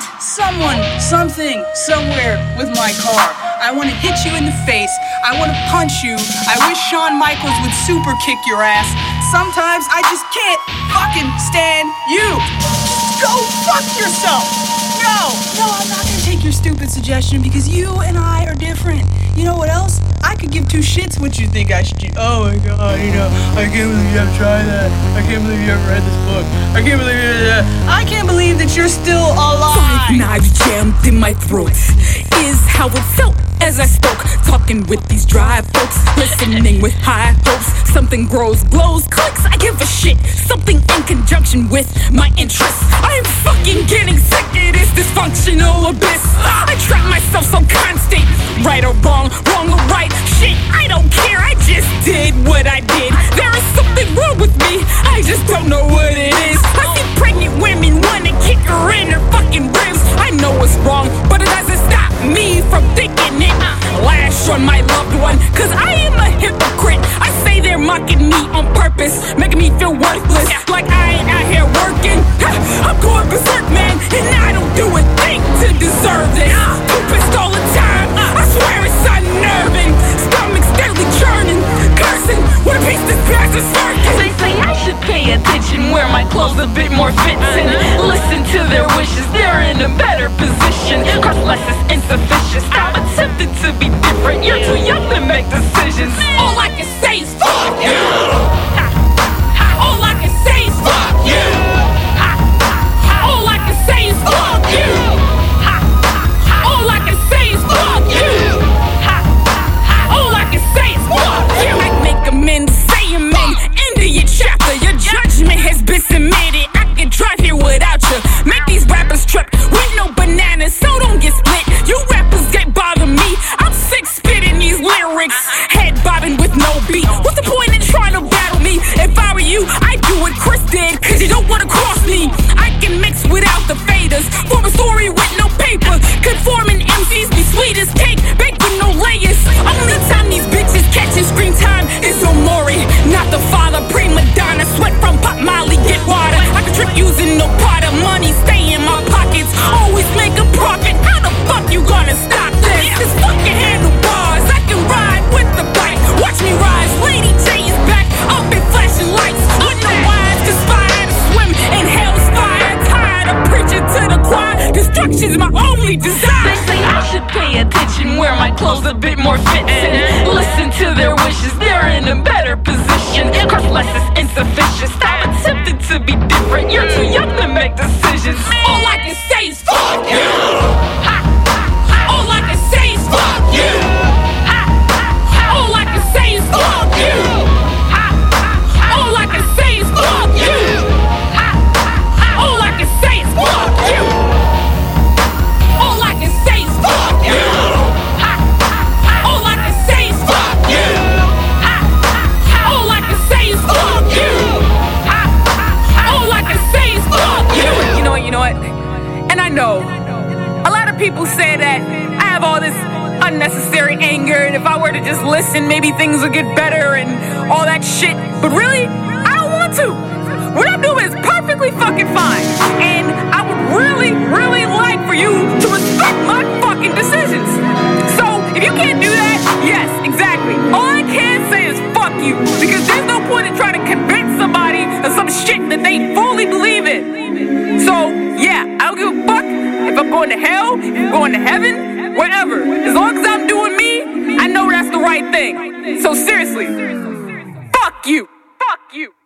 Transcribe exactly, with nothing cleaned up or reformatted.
someone, something, somewhere with my car. I want to hit you in the face. I want to punch you. I wish Shawn Michaels would super kick your ass. Sometimes I just can't fucking stand you. Go fuck yourself. No, no, I'm not gonna take your stupid suggestion because you and I are different. You know what else? I could give two shits what you think I should do. Oh my god, you know, I can't believe you have tried that. I can't believe you ever read this book. I can't believe you uh, I can't believe that you're still alive. Five knives jammed in my throat is how it felt as I spoke, talking with these dry folks, listening with high hopes. Something grows, glows, clicks, I give a shit. Something in conjunction with my interests. I am fucking getting sick of this dysfunctional abyss. I trap myself so constant, right or wrong, wrong or right. Shit, I don't care, I just did what I did. There is something wrong with me, I just don't know what it is. I see pregnant women wanna kick her in her fucking ribs. I know it's wrong, but it doesn't stop me from thinking it. Lash on my loved one, cause I am a hypocrite. I say they're mocking me on purpose, making me feel worthless, like I ain't out here working. I'm going berserk, man, and I don't do a thing to deserve this. Too pissed all the time, I swear it's unnerving. Stomach steadily churning, cursing, what a piece this bastard's circus. They say I should pay attention, wear my clothes a bit more fits, and listen to their wishes. They're in a better position, cause less is insufficient. Stop attempting to be different, you're too young to make decisions. All I can say is fuck you. All I can say is fuck you. All I can say is fuck you. All I can say is fuck you. All I can say is fuck you. I make amends, say amen. End of your chapter, your judgment has been submitted. I can drive here without you. Make these rappers trip with no bananas, so don't get split. You rappers can't bother me. I'm sick spitting these lyrics, head bobbing with no beat. What's the point in trying to battle me? If I were you, I'd do what Chris did, cause you don't wanna cross me. I can mix without the faders, form a story with no paper. Conforming M Cs be sweet as cake, baked with no layers. Only time these bitches catching screen time is Omori, not the father. Prima donna, sweat from Pop Molly, get water. I can trip using no pot of money, stay in my pockets, always make a profit. How the fuck you gonna stop this? Just fucking handlebars, I can ride with the bike. Watch me rise, Lady J is back, up in flashing lights. With no wires, conspire to swim in hell's fire. Tired of preaching to the choir, destruction's my only desire. They say I should pay attention, wear my clothes a bit more fits, and listen to their wishes. They're in a better position, cause less is insufficient. Stop attempting to be different, you're too young to make decisions. All I can say is fuck you. All I can say is fuck you. All I can say is fuck you. All I can say is fuck you. All I can say is fuck you. All I can say is fuck you. All I can say is fuck you. All I can say is fuck you. All I can say is fuck you. You know what, you know what? And I know a lot of people say that I have all this unnecessary anger, and if I were to just listen, maybe things would get better and all that shit. But really, I don't want to. What I'm doing is perfectly fucking fine. And I would really, really like for you to respect my fucking decisions. So, if you can't do that, yes, exactly. All I can say is fuck you. Because there's no point in trying to convince somebody of some shit that they fully believe in. So, yeah, I don't give a fuck if I'm going to hell, if I'm going to heaven, wherever. As long as I'm doing me, I know that's the right thing. So seriously, fuck you. Fuck you.